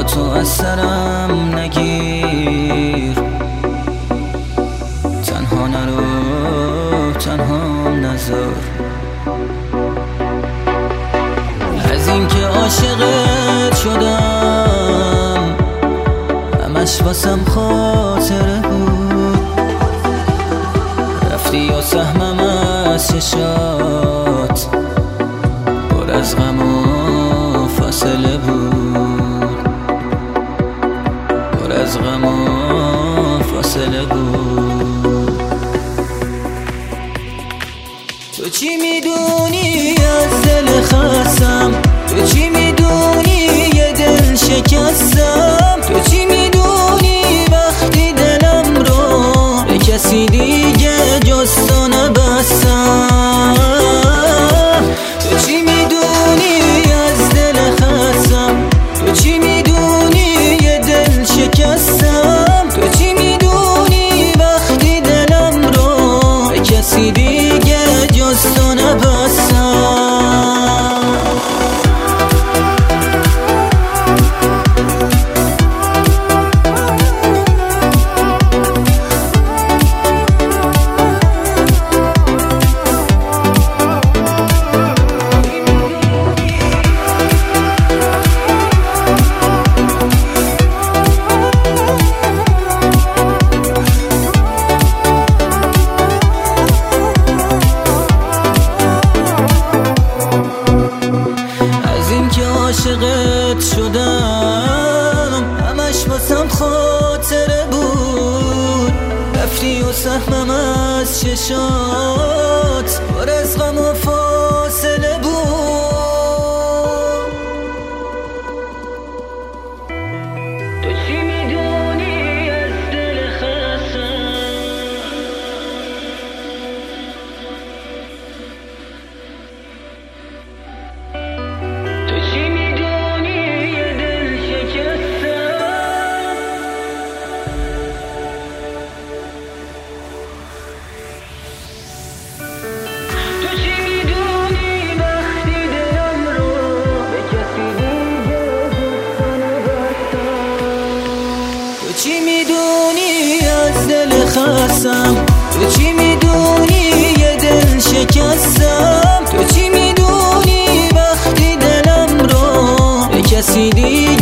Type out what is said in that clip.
تو از سرم نگیر، تنها نرو تنها نذار. از این که عاشقت شدم همش واسم خاطره بود، رفتی و سهمم از چشات پر از غم و فاصله بود، پر از غم و فاصله بود. تو چی میدونی از دل خستم؟ تو چی میدونی یه دل شکستم؟ تو چی میدونی وقتی دلم رو به کسی دیگه جز تو نبستم؟ تو چی میدونی از دل خستم؟ تو چی میدونی یه دل شکستم؟ تو چی میدونی وقتی دلم رو به کسی دیگه جز تو نبستم؟ عاشقت شدم همش واسم خاطره بود، رفتی و سهمم از چشات پر از غم و فاصله بود. تو چی میدونی از دل خستم؟ چی میدونی از دل خستم؟ تو چی میدونی یه دل شکستم؟ تو چی میدونی وقتی دلم رو به کسی دیگه